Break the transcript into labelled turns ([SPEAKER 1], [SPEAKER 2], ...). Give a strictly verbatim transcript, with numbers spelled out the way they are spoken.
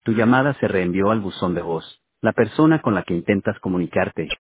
[SPEAKER 1] Tu llamada se reenvió al buzón de voz. La persona con la que intentas comunicarte